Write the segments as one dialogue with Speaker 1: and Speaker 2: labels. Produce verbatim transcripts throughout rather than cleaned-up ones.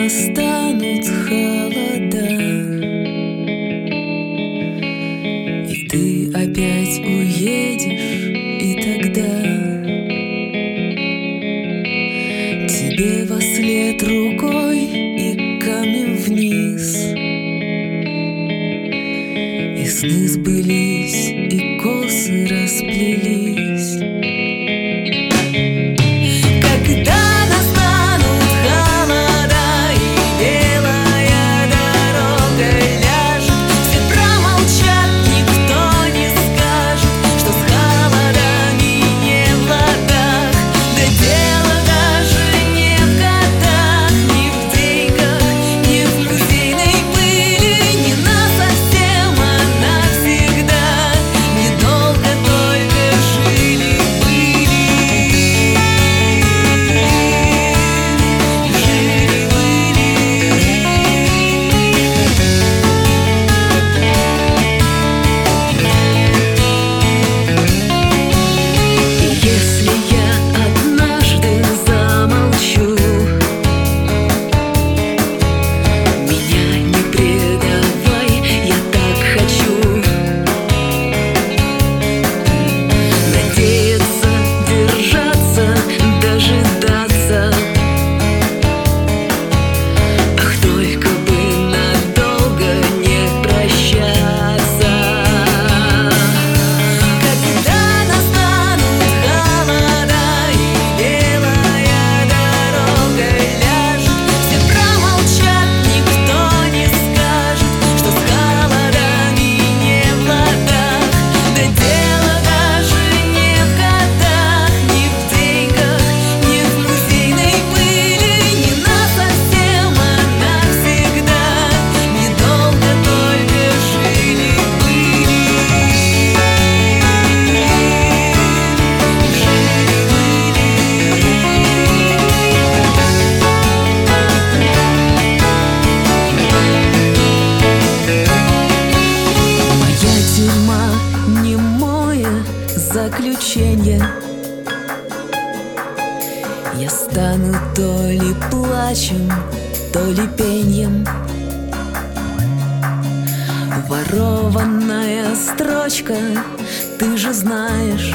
Speaker 1: настанут холода, и ты опять уедешь, и тогда тебе вослед рукой и камнем вниз. И сны сбылись, и косы расплелись. Когда настанут холода и белая дорога ляжет, все промолчат, никто не скажет, что с холодами не в ладах. Да дело даже не в годах, не в деньгах, не в музейной пыли, не насовсем, а навсегда. Недолго только жили-были. Если я однажды замолчу, меня не предавай, я так хочу надеяться, держаться, дожидаться. Ах, только бы надолго не прощаться. Когда настанут холода и белая дорога ляжет, все промолчат, никто не скажет, что с холодами не в ладах. Да дело даже не в годах, не в деньгах, не в музейной пыли, не насовсем, а навсегда. Недолго только жили-были. Моя тюрьма — немое заключение. Я стану то ли плачем, то ли пеньем. Ворованная строчка, ты же знаешь.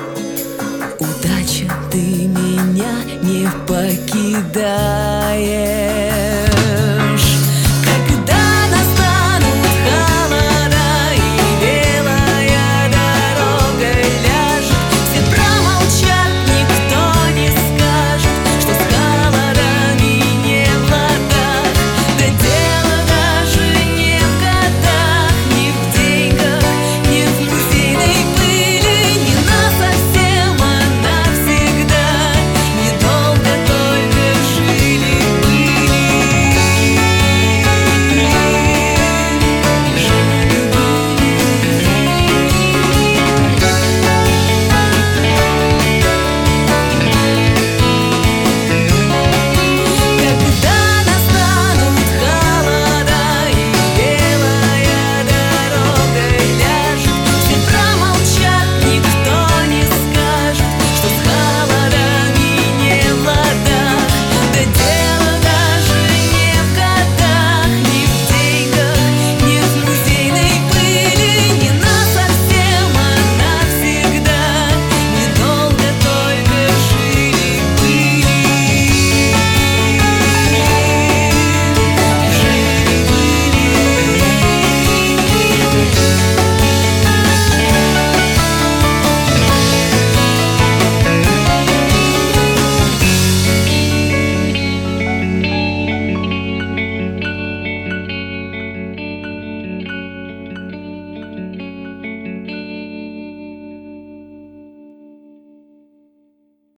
Speaker 1: Удача, ты меня не покидаешь.